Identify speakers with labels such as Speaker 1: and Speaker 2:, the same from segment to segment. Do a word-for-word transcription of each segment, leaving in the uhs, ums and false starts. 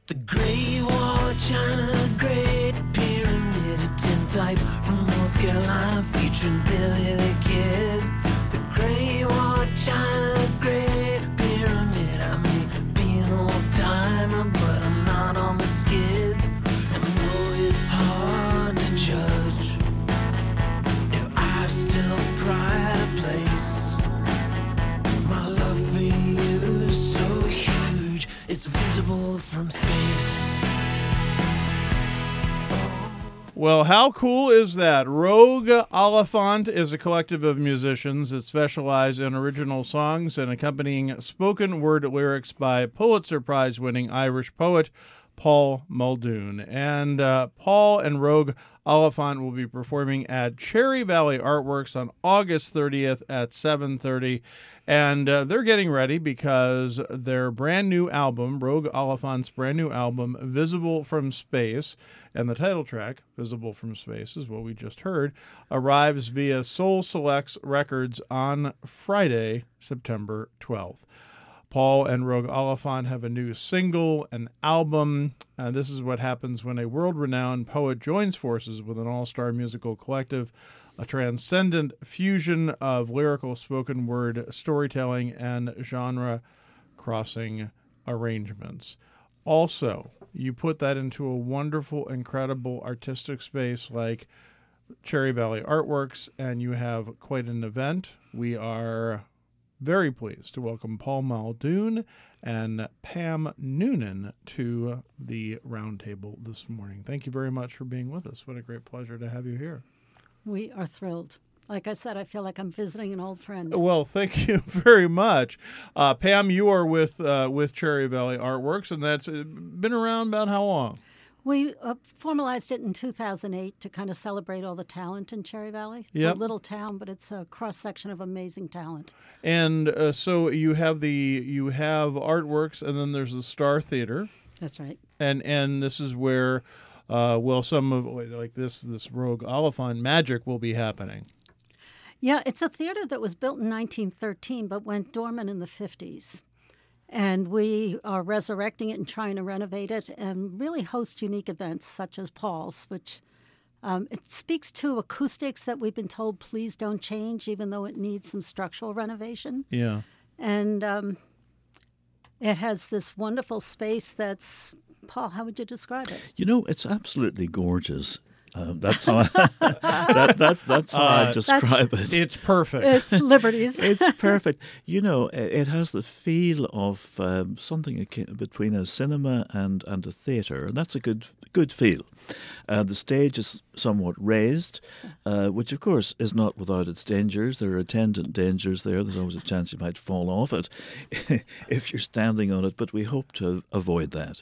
Speaker 1: The Great Wall of China, Great Pyramid, a tintype from North Carolina featuring Billy the Kid. The Great Wall of China, Great Pyramid. I may be an old timer, but I'm not on the skids. I know it's hard to judge if I've still pride of place. My love for you is so huge, it's visible from space.
Speaker 2: Well, how cool is that? Rogue Oliphant is a collective of musicians that specialize in original songs and accompanying spoken word lyrics by Pulitzer Prize-winning Irish poet Paul Muldoon. And uh, Paul and Rogue Oliphant will be performing at Cherry Valley Artworks on August thirtieth at seven thirty. And uh, they're getting ready because their brand new album, Rogue Oliphant's brand new album, Visible from Space, and the title track, Visible from Space, is what we just heard, arrives via Soul Selects Records on Friday, September twelfth. Paul and Rogue Oliphant have a new single, an album. Uh, this is what happens when a world-renowned poet joins forces with an all-star musical collective, a transcendent fusion of lyrical spoken word storytelling and genre-crossing arrangements. Also, you put that into a wonderful, incredible artistic space like Cherry Valley Artworks, and you have quite an event. We are very pleased to welcome Paul Muldoon and Pam Noonan to the roundtable this morning. Thank you very much for being with us. What a great pleasure to have you here.
Speaker 3: We are thrilled. Like I said, I feel like I'm visiting an old friend.
Speaker 2: Well, thank you very much. Uh, Pam, you are with uh, with Cherry Valley Artworks, and that's been around about how long?
Speaker 3: We uh, formalized it in two thousand eight to kind of celebrate all the talent in Cherry Valley. It's
Speaker 2: Yep.
Speaker 3: a little town, but it's a cross-section of amazing talent.
Speaker 2: And uh, so you have the you have Artworks, and then there's the Star Theater,
Speaker 3: That's right.
Speaker 2: and and this is where, uh, well, some of like this this Rogue Oliphant magic will be happening.
Speaker 3: Yeah, it's a theater that was built in nineteen thirteen but went dormant in the fifties. And we are resurrecting it and trying to renovate it and really host unique events such as Paul's, which um, it speaks to acoustics that we've been told, please don't change, even though it needs some structural renovation.
Speaker 2: Yeah.
Speaker 3: And um, it has this wonderful space that's, Paul, how would you describe it?
Speaker 4: You know, it's absolutely gorgeous. Uh, that's how I, that, that, that's how
Speaker 2: Uh,
Speaker 4: I describe it.
Speaker 2: It's perfect.
Speaker 3: It's Liberties.
Speaker 4: It's perfect. You know, it, it has the feel of um, something akin- between a cinema and, and a theatre, and that's a good good feel. Uh, the stage is somewhat raised, uh, which of course is not without its dangers. There are attendant dangers there. There's always a chance you might fall off it if you're standing on it, but we hope to avoid that.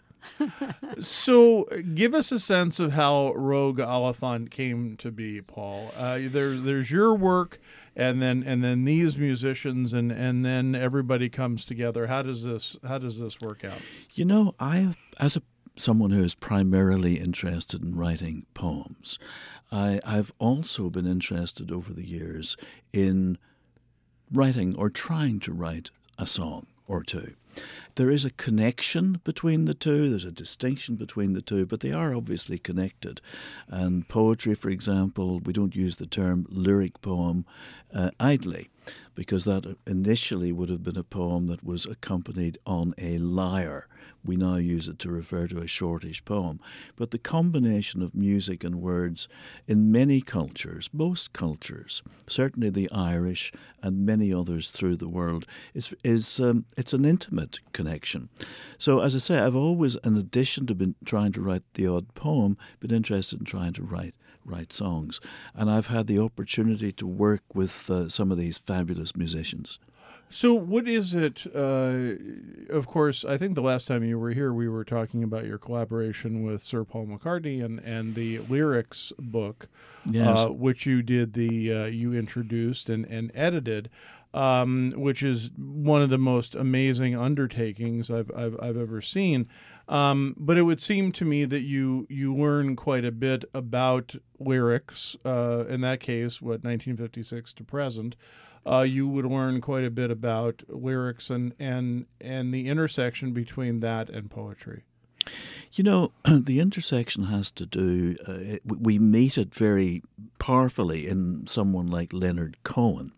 Speaker 2: So, give us a sense of how Rogue Oliphant came to be, Paul. Uh, there, there's your work, and then and then these musicians, and, and then everybody comes together. How does this How does this work out?
Speaker 4: You know, I have, as a someone who is primarily interested in writing poems, I, I've also been interested over the years in writing or trying to write a song or two. There is a connection between the two, there's a distinction between the two, but they are obviously connected. And poetry, for example, we don't use the term lyric poem uh, idly, because that initially would have been a poem that was accompanied on a lyre. We now use it to refer to a shortish poem. But the combination of music and words in many cultures, most cultures, certainly the Irish and many others through the world, is is um, it's an intimate connection. So, as I say, I've always, in addition to been trying to write the odd poem, been interested in trying to write write songs. And I've had the opportunity to work with uh, some of these fabulous musicians.
Speaker 2: So, what is it? Uh, of course, I think the last time you were here, we were talking about your collaboration with Sir Paul McCartney and, and the lyrics book,
Speaker 4: Yes.
Speaker 2: uh, which you did the uh, you introduced and and edited, um, which is one of the most amazing undertakings I've I've, I've ever seen. Um, but it would seem to me that you you learn quite a bit about lyrics. Uh, in that case, what nineteen fifty-six to present. Uh, you would learn quite a bit about lyrics and, and and the intersection between that and poetry.
Speaker 4: You know, the intersection has to do, uh, it, we meet it very powerfully in someone like Leonard Cohen,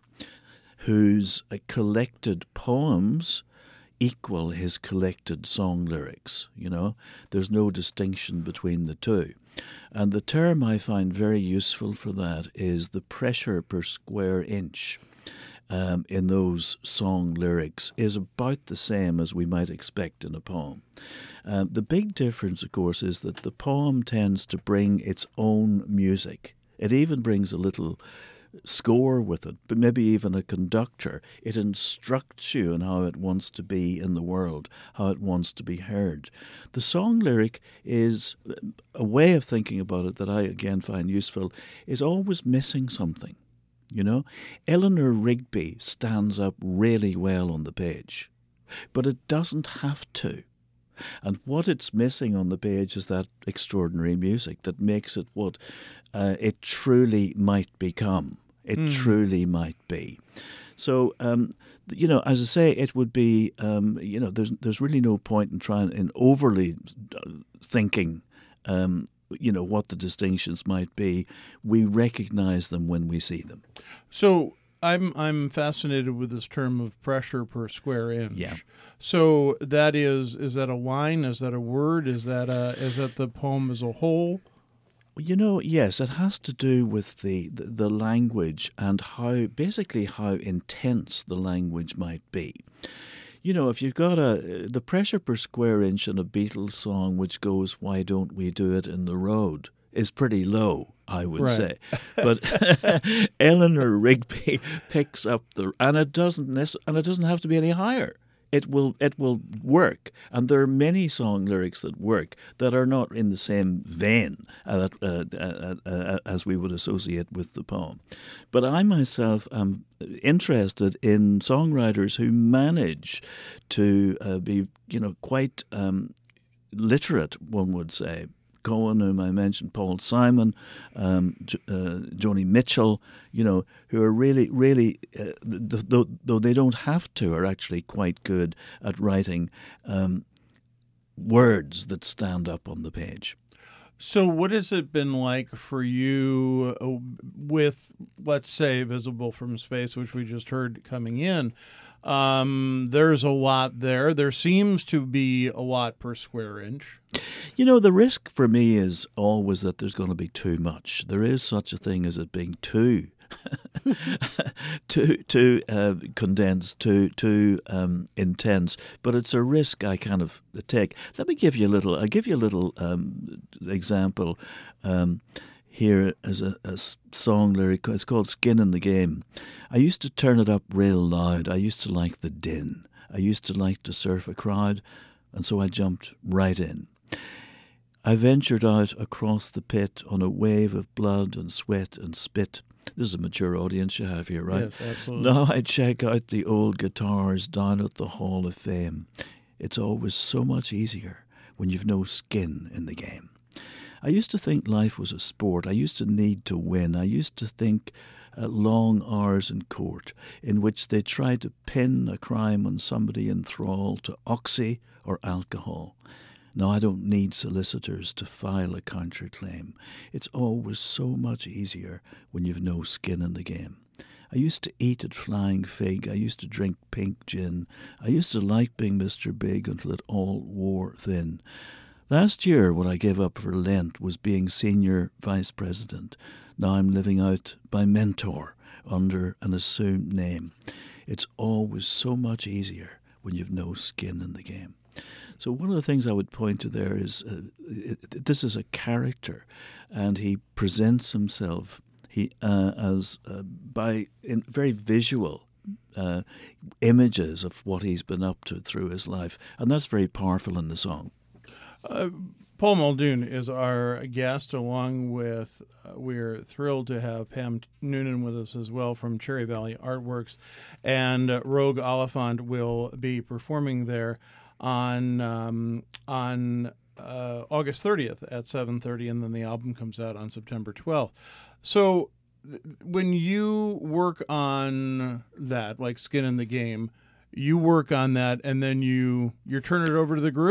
Speaker 4: whose uh, collected poems equal his collected song lyrics, you know. There's no distinction between the two. And the term I find very useful for that is the pressure per square inch um, in those song lyrics is about the same as we might expect in a poem. Um, the big difference, of course, is that the poem tends to bring its own music. It even brings a little score with it, but maybe even a conductor. It instructs you in how it wants to be in the world, how it wants to be heard. The song lyric is a way of thinking about it that I again find useful, is always missing something. You know, Eleanor Rigby stands up really well on the page, but it doesn't have to. And what it's missing on the page is that extraordinary music that makes it what uh, it truly might become. It mm. truly might be. So, um, you know, as I say, it would be, um, you know, there's there's really no point in trying, in overly thinking, um, you know, what the distinctions might be. We recognize them when we see them.
Speaker 2: So I'm I'm fascinated with this term of pressure per square inch.
Speaker 4: Yeah.
Speaker 2: So that is is that a line? Is that a word? Is that a is that the poem as a whole?
Speaker 4: You know, yes, it has to do with the, the, the language and how, basically how intense the language might be. You know, if you've got a, the pressure per square inch in a Beatles song which goes, "Why don't we do it in the road?" is pretty low, I would
Speaker 2: right.
Speaker 4: say. But Eleanor Rigby picks up the, and it doesn't nec- and it doesn't have to be any higher. It will it will work, and there are many song lyrics that work that are not in the same vein uh, uh, uh, uh, as we would associate with the poem. But I myself am interested in songwriters who manage to uh, be, you know, quite um, literate, one would say. Cohen, whom I mentioned, Paul Simon, um, uh, Joni Mitchell, you know, who are really, really, uh, though, though they don't have to, are actually quite good at writing um, words that stand up on the page.
Speaker 2: So what has it been like for you with, let's say, Visible from Space, which we just heard coming in? Um, there's a lot there. There seems to be a lot per square inch.
Speaker 4: You know, the risk for me is always that there's going to be too much. There is such a thing as it being too too too uh, condensed, too too um, intense. But it's a risk I kind of take. Let me give you a little. I'll give you a little um, example. Um, Here as a, a song lyric, it's called Skin in the Game. I used to turn it up real loud. I used to like the din. I used to like to surf a crowd, and so I jumped right in. I ventured out across the pit on a wave of blood and sweat and spit. This is a mature audience you have here, right?
Speaker 2: Yes, absolutely.
Speaker 4: Now I check out the old guitars down at the Hall of Fame. It's always so much easier when you've no skin in the game. I used to think life was a sport. I used to need to win. I used to think uh, long hours in court in which they tried to pin a crime on somebody in thrall to oxy or alcohol. Now I don't need solicitors to file a counterclaim. It's always so much easier when you've no skin in the game. I used to eat at Flying Fig. I used to drink pink gin. I used to like being Mister Big until it all wore thin. Last year, what I gave up for Lent was being senior vice president. Now I'm living out by mentor under an assumed name. It's always so much easier when you've no skin in the game. So one of the things I would point to there is uh, it, this is a character, and he presents himself he uh, as uh, by in very visual uh, images of what he's been up to through his life, and that's very powerful in the song.
Speaker 2: Uh, Paul Muldoon is our guest, along with, uh, we're thrilled to have Pam Noonan with us as well from Cherry Valley Artworks. And uh, Rogue Oliphant will be performing there on um, on uh, August thirtieth at seven thirty, and then the album comes out on September twelfth. So th- when you work on that, like Skin in the Game, you work on that, and then you, you turn it over to the group?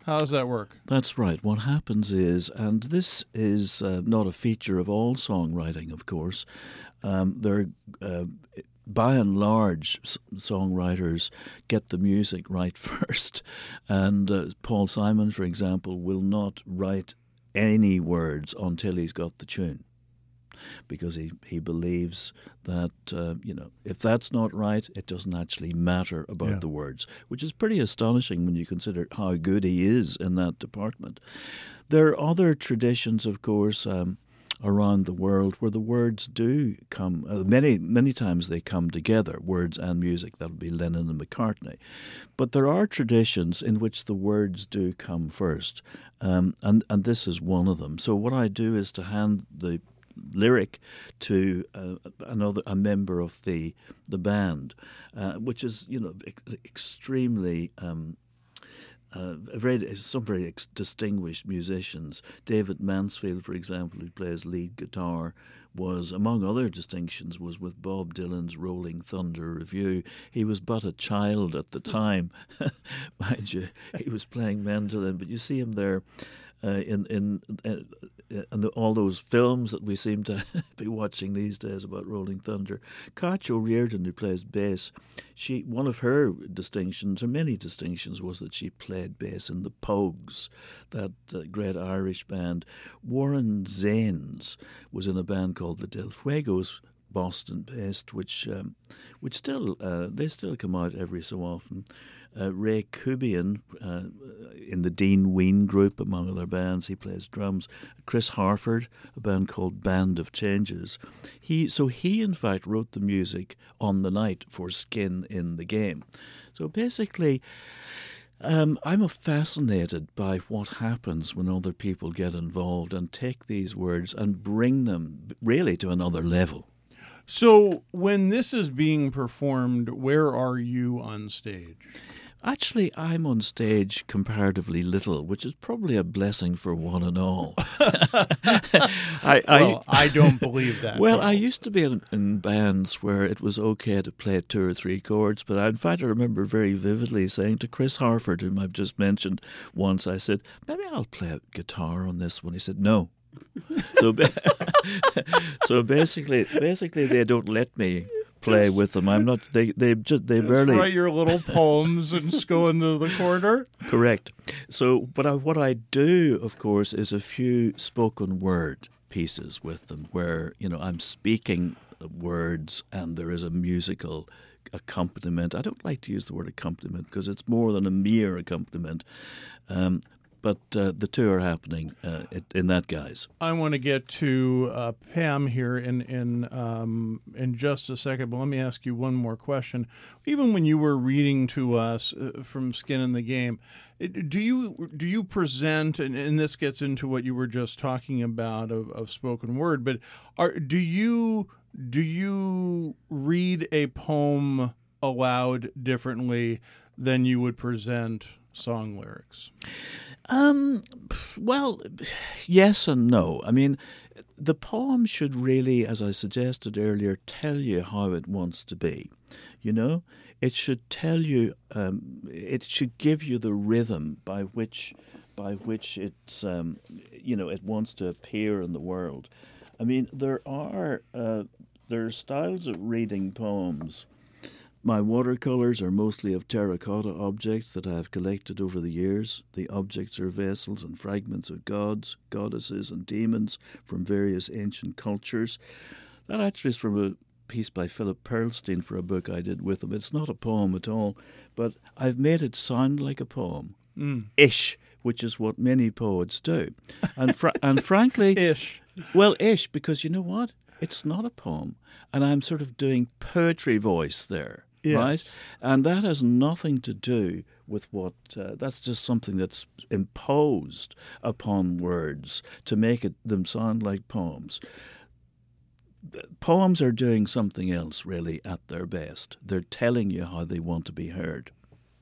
Speaker 2: How does that work?
Speaker 4: That's right. What happens is, and this is uh, not a feature of all songwriting, of course, um, there, uh, by and large, s- songwriters get the music right first. And uh, Paul Simon, for example, will not write any words until he's got the tune, because he, he believes that, uh, you know, if that's not right, it doesn't actually matter about
Speaker 2: Yeah.
Speaker 4: the words, which is pretty astonishing when you consider how good he is in that department. There are other traditions, of course, um, around the world where the words do come, uh, many, many times they come together, words and music. That would be Lennon and McCartney. But there are traditions in which the words do come first, um, and, and this is one of them. So what I do is to hand the lyric to uh, another a member of the the band, uh, which is, you know, ex- extremely um, uh, very some very ex- distinguished musicians. David Mansfield, for example, who plays lead guitar, was, among other distinctions, was with Bob Dylan's Rolling Thunder Revue. He was but a child at the time, mind you. He was playing mandolin, but you see him there uh, in in. Uh, and the, all those films that we seem to be watching these days about Rolling Thunder. Katja O'Riordan, who plays bass, she one of her distinctions, or many distinctions, was that she played bass in the Pogues, that uh, great Irish band. Warren Zanes was in a band called the Del Fuegos, Boston-based, which um, which still uh, they still come out every so often. Uh, Ray Kubian uh, in the Dean Ween group, among other bands, he plays drums. Chris Harford, a band called Band of Changes. He so he in fact wrote the music on the night for Skin in the Game. So basically, um, I'm fascinated by what happens when other people get involved and take these words and bring them really to another level.
Speaker 2: So when this is being performed, where are you on stage?
Speaker 4: Actually, I'm on stage comparatively little, which is probably a blessing for one and all. I,
Speaker 2: Well, I, I don't believe that.
Speaker 4: Well,
Speaker 2: no.
Speaker 4: I used to be in, in bands where it was okay to play two or three chords, but I, in fact, I remember very vividly saying to Chris Harford, whom I've just mentioned once, I said, maybe I'll play a guitar on this one. He said, no. so, so basically, basically, they don't let me play
Speaker 2: Just-
Speaker 4: with them. I'm not. They they just they
Speaker 2: Just
Speaker 4: barely
Speaker 2: write your little poems and just go into the corner.
Speaker 4: correct. So, but I, what I do, of course, is a few spoken word pieces with them, where, you know, I'm speaking words and there is a musical accompaniment. I don't like to use the word accompaniment because it's more than a mere accompaniment. Um, But uh, the two are happening uh, in that guise.
Speaker 2: I want to get to uh, Pam here in in um, in just a second, but let me ask you one more question. Even when you were reading to us uh, from Skin in the Game, it, do you do you present, and, and this gets into what you were just talking about of, of spoken word, but are do you do you read a poem aloud differently than you would present song lyrics?
Speaker 4: Um, well, yes and no. I mean, the poem should really, as I suggested earlier, tell you how it wants to be. You know, it should tell you, um, it should give you the rhythm by which, by which it's, um, you know, it wants to appear in the world. I mean, there are uh, there are styles of reading poems. My watercolours are mostly of terracotta objects that I have collected over the years. The objects are vessels and fragments of gods, goddesses, and demons from various ancient cultures. That actually is from a piece by Philip Perlstein for a book I did with him. It's not a poem at all, but I've made it sound like a poem.
Speaker 2: Mm.
Speaker 4: Ish, which is what many poets do. And, fr- and frankly...
Speaker 2: Ish.
Speaker 4: Well, ish, because you know what? It's not a poem. And I'm sort of doing poetry voice there.
Speaker 2: Yes.
Speaker 4: Right? And that has nothing to do with what, uh, that's just something that's imposed upon words to make it them sound like poems. Poems are doing something else, really, at their best. They're telling you how they want to be heard.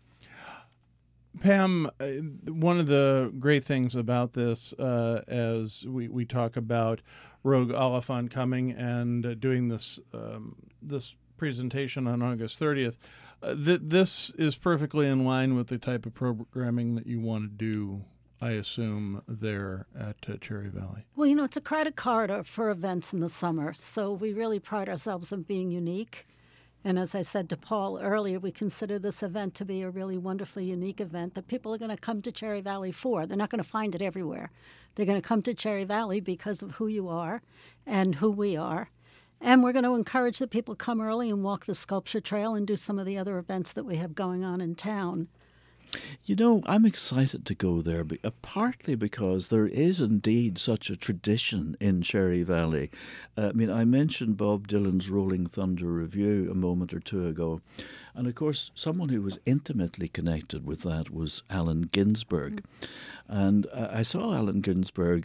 Speaker 2: Pam, uh, one of the great things about this, uh, as we, we talk about Rogue Oliphant coming and uh, doing this um, this presentation on August thirtieth, Uh, th- this is perfectly in line with the type of programming that you want to do, I assume, there at uh, Cherry Valley.
Speaker 3: Well, you know, it's a crowded corridor for events in the summer, so we really pride ourselves on being unique. And as I said to Paul earlier, we consider this event to be a really wonderfully unique event that people are going to come to Cherry Valley for. They're not going to find it everywhere. They're going to come to Cherry Valley because of who you are and who we are. And we're going to encourage that people come early and walk the sculpture trail and do some of the other events that we have going on in town.
Speaker 4: You know, I'm excited to go there, be- uh, partly because there is indeed such a tradition in Cherry Valley. Uh, I mean, I mentioned Bob Dylan's Rolling Thunder Review a moment or two ago. And of course, someone who was intimately connected with that was Allen Ginsberg. Mm. And uh, I saw Allen Ginsberg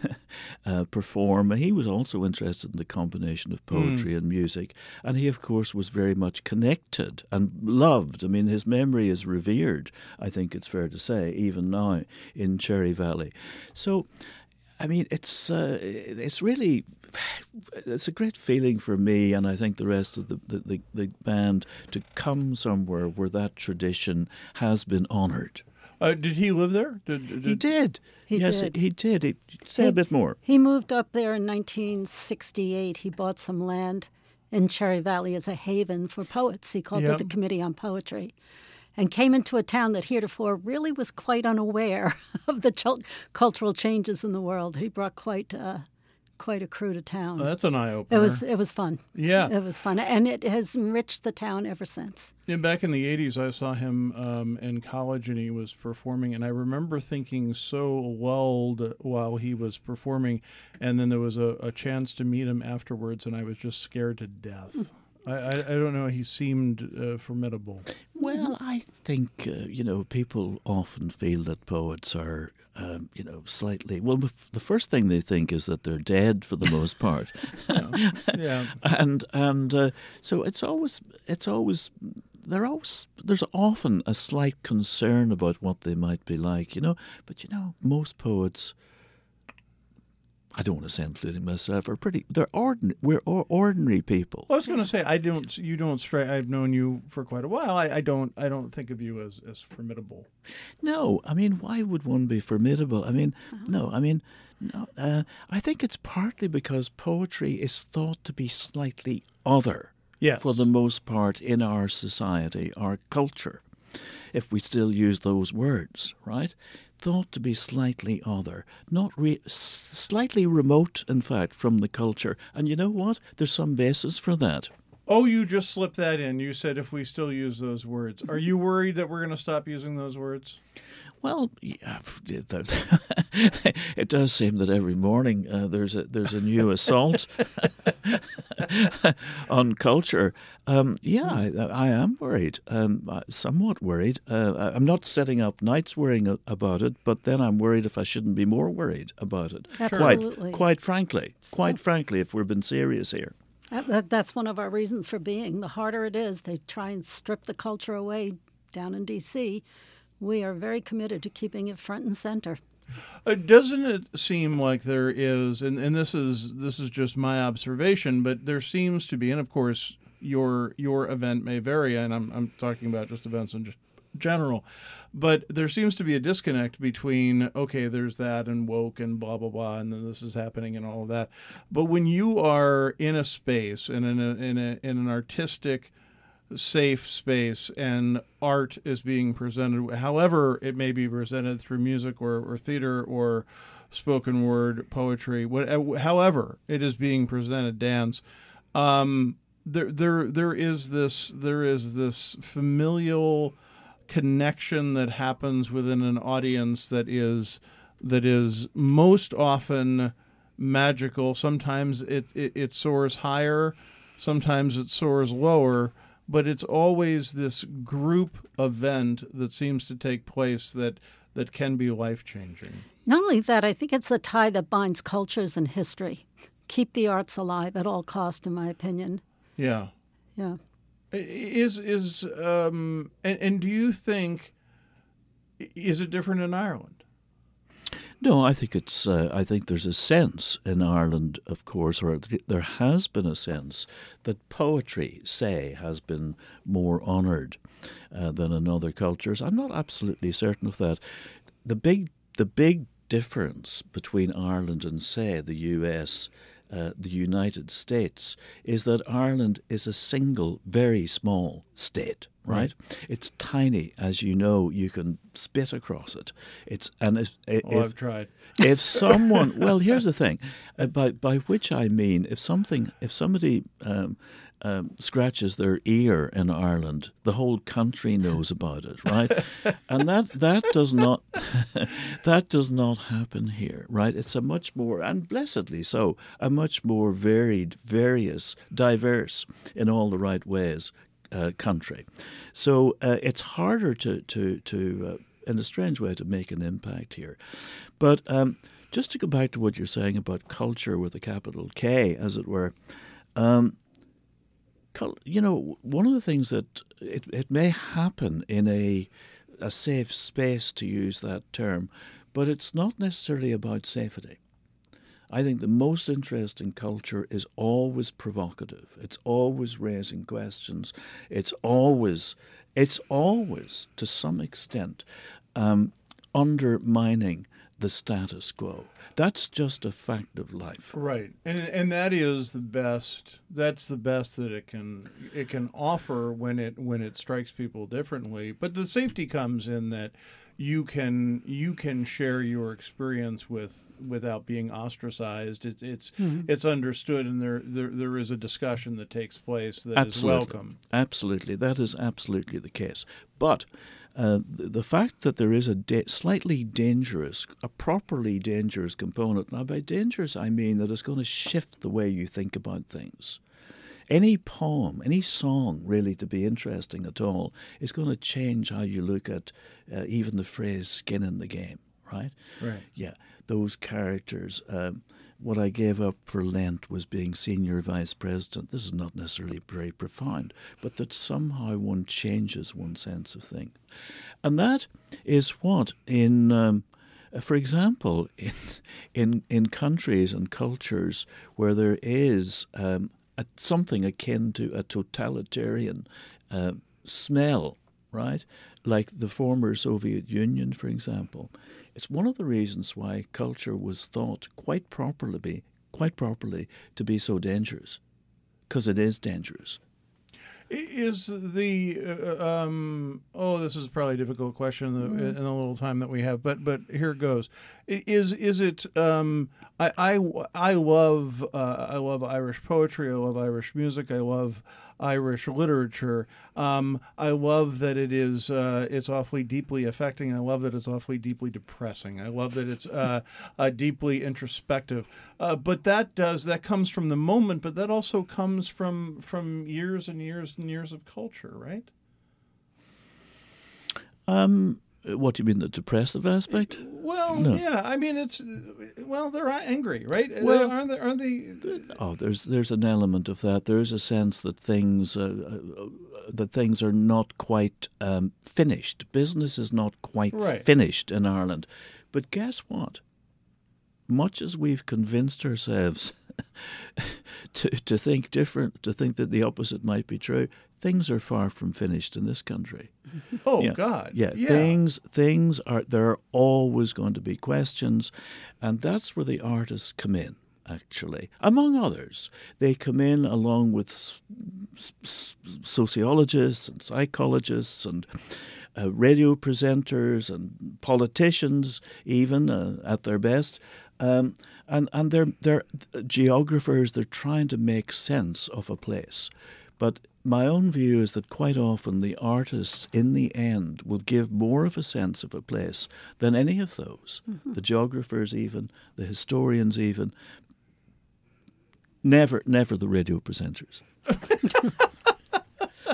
Speaker 4: uh, perform. He was also interested in the combination of poetry mm. and music. And he, of course, was very much connected and loved. I mean, his memory is revered, I think it's fair to say, even now in Cherry Valley. So, I mean, it's uh, it's really it's a great feeling for me, and I think the rest of the, the, the, the band, to come somewhere where that tradition has been honoured.
Speaker 2: Uh, did he live there? Did, did...
Speaker 4: He did.
Speaker 3: He
Speaker 4: yes,
Speaker 3: did.
Speaker 4: he did. He, say
Speaker 3: he,
Speaker 4: a bit more.
Speaker 3: He moved up there in nineteen sixty-eight. He bought some land in Cherry Valley as a haven for poets. He called
Speaker 2: yep.
Speaker 3: it the Committee on Poetry. And came into a town that heretofore really was quite unaware of the ch- cultural changes in the world. He brought quite uh, quite a crew to town.
Speaker 2: Oh, that's an eye-opener.
Speaker 3: It was it was fun.
Speaker 2: Yeah.
Speaker 3: It was fun. And it has enriched the town ever since.
Speaker 2: Yeah, back in the eighties, I saw him um, in college, and he was performing, and I remember thinking so lulled while he was performing, and then there was a, a chance to meet him afterwards, and I was just scared to death. I, I, I don't know. He seemed uh, formidable.
Speaker 4: Well, I think, uh, you know, people often feel that poets are, um, you know, slightly... Well, the first thing they think is that they're dead for the most part.
Speaker 2: yeah. yeah.
Speaker 4: And and uh, so it's always... it's always They're always, there's often a slight concern about what they might be like, you know. But, you know, most poets... I don't want to say including myself, are pretty, they're ordinary, we're ordinary people.
Speaker 2: Well, I was going to say, I don't, you don't strike, I've known you for quite a while. I, I don't, I don't think of you as, as formidable.
Speaker 4: No, I mean, why would one be formidable? I mean, uh-huh. no, I mean, no, uh, I think it's partly because poetry is thought to be slightly other,
Speaker 2: yes.
Speaker 4: for the most part, in our society, our culture, if we still use those words, right? Thought to be slightly other, not re- s- slightly remote, in fact, from the culture. And you know what? There's some basis for that.
Speaker 2: Oh, you just slipped that in. You said if we still use those words. Are you worried that we're going to stop using those words?
Speaker 4: Well, yeah, it does seem that every morning uh, there's a there's a new assault on culture. Um, yeah, I, I am worried, um, somewhat worried. Uh, I'm not sitting up nights worrying about it, but then I'm worried if I shouldn't be more worried about it.
Speaker 3: Absolutely.
Speaker 4: Quite, quite frankly, quite frankly, if we're being serious here.
Speaker 3: That, that's one of our reasons for being. The harder it is, they try and strip the culture away down in D C We are very committed to keeping it front and center.
Speaker 2: Uh, doesn't it seem like there is, and, and this is this is just my observation, but there seems to be, and of course your your event may vary, and I'm I'm talking about just events in general, but there seems to be a disconnect between, okay, there's that and woke and blah blah blah, and then this is happening and all of that. But when you are in a space and in a in a in an artistic safe space and art is being presented, however it may be presented through music or, or theater or spoken word poetry, whatever, however it is being presented, dance, um, there there there is this there is this familial connection that happens within an audience that is that is most often magical. Sometimes it, it, it soars higher, sometimes it soars lower. But it's always this group event that seems to take place that, that can be life-changing.
Speaker 3: Not only that, I think it's the tie that binds cultures and history. Keep the arts alive at all cost, in my opinion.
Speaker 2: Yeah.
Speaker 3: Yeah.
Speaker 2: Is is um and, and do you think, is it different in Ireland?
Speaker 4: No, I think it's. Uh, I think there's a sense in Ireland, of course, or th- there has been a sense that poetry, say, has been more honoured uh, than in other cultures. I'm not absolutely certain of that. The big, the big difference between Ireland and, say, the U S, uh, the United States, is that Ireland is a single, very small state. Right? right, it's tiny, as you know. You can spit across it. It's and if, if
Speaker 2: oh, I've tried.
Speaker 4: If someone, well, here's the thing, uh, by by which I mean, if something, if somebody um, um, scratches their ear in Ireland, the whole country knows about it, right? And that that does not that does not happen here, right? It's a much more, and blessedly so, a much more varied, various, diverse in all the right ways. Uh, country, so uh, it's harder to to to uh, in a strange way to make an impact here. But um, just to go back to what you're saying about culture with a capital K, as it were, um, cul- you know, one of the things that it it may happen in a a safe space, to use that term, but it's not necessarily about safety. I think the most interesting culture is always provocative. It's always raising questions. It's always, it's always, to some extent, um, undermining the status quo. That's just a fact of life.
Speaker 2: Right, and and that is the best. That's the best that it can it can offer when it when it strikes people differently. But the safety comes in that you can you can share your experience with without being ostracized. It's it's mm-hmm. it's understood, and there, there there is a discussion that takes place that
Speaker 4: absolutely.
Speaker 2: is welcome.
Speaker 4: Absolutely, that is absolutely the case. But uh, the, the fact that there is a da- slightly dangerous, a properly dangerous component. Now, by dangerous, I mean that it's going to shift the way you think about things. Any poem, any song, really, to be interesting at all, is going to change how you look at uh, even the phrase "skin in the game." Right?
Speaker 2: Right.
Speaker 4: Yeah, those characters. Um, what I gave up for Lent was being senior vice president. This is not necessarily very profound, but that somehow one changes one's sense of things. And that is what, in, um, for example, in, in, in countries and cultures where there is um, a, something akin to a totalitarian uh, smell, right? Like the former Soviet Union, for example. It's one of the reasons why culture was thought quite properly, quite properly, to be so dangerous, because it is dangerous.
Speaker 2: Is the uh, um, oh, this is probably a difficult question in the, mm. in the little time that we have, but but here it goes. Is is it? Um, I, I I love uh, I love Irish poetry. I love Irish music. I love Irish literature. Um, I love that it is uh, it's awfully deeply affecting. I love that it's awfully deeply depressing. I love that it's uh, uh, deeply introspective. Uh, but that does that comes from the moment, but that also comes from from years and years and years of culture, right?
Speaker 4: Um. What do you mean, the depressive aspect?
Speaker 2: Well,
Speaker 4: no.
Speaker 2: yeah. I mean, it's well, they're angry, right?
Speaker 4: Well,
Speaker 2: aren't they? Aren't they?
Speaker 4: Oh, there's there's an element of that. There is a sense that things uh, uh, that things are not quite um, finished. Business is not quite
Speaker 2: right.
Speaker 4: finished in Ireland. But guess what? Much as we've convinced ourselves to to think different, to think that the opposite might be true, things are far from finished in this country.
Speaker 2: Oh
Speaker 4: yeah.
Speaker 2: God!
Speaker 4: Yeah,
Speaker 2: yeah,
Speaker 4: things things are there are always going to be questions, and that's where the artists come in. Actually, among others, they come in along with sociologists and psychologists and uh, radio presenters and politicians, even uh, at their best. Um, and and they're they're geographers. They're trying to make sense of a place, but my own view is that quite often the artists, in the end, will give more of a sense of a place than any of those. Mm-hmm. The geographers, even the historians, even never, never the radio presenters.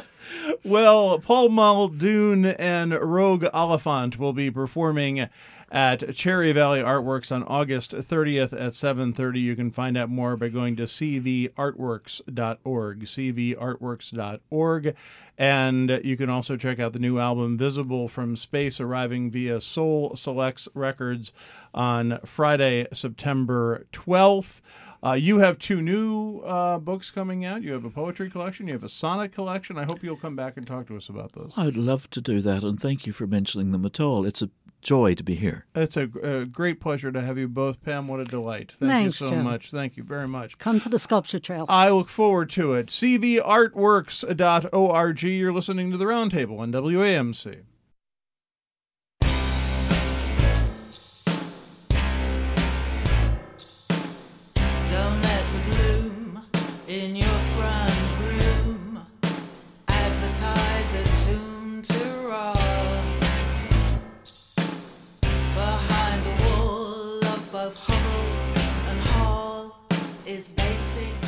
Speaker 2: Well, Paul Muldoon and Rogue Oliphant will be performing at Cherry Valley Artworks on August thirtieth at seven thirty. You can find out more by going to c v artworks dot org, c v artworks dot org. And you can also check out the new album, Visible from Space, arriving via Soul Selects Records on Friday, September twelfth. Uh, you have two new uh, books coming out. You have a poetry collection. You have a sonnet collection. I hope you'll come back and talk to us about those.
Speaker 4: I'd love to do that, and thank you for mentioning them at all. It's a joy to be here.
Speaker 2: It's a, a great pleasure to have you both. Pam, what a delight. Thank
Speaker 3: Thanks,
Speaker 2: you so
Speaker 3: Jim.
Speaker 2: much. Thank you very much.
Speaker 3: Come to the Sculpture Trail.
Speaker 2: I look forward to it. c v artworks dot org. You're listening to The Roundtable on W A M C.
Speaker 5: Don't let the bloom in your front room advertise a tune to rock. Behind the wall of both hovel and hall is basic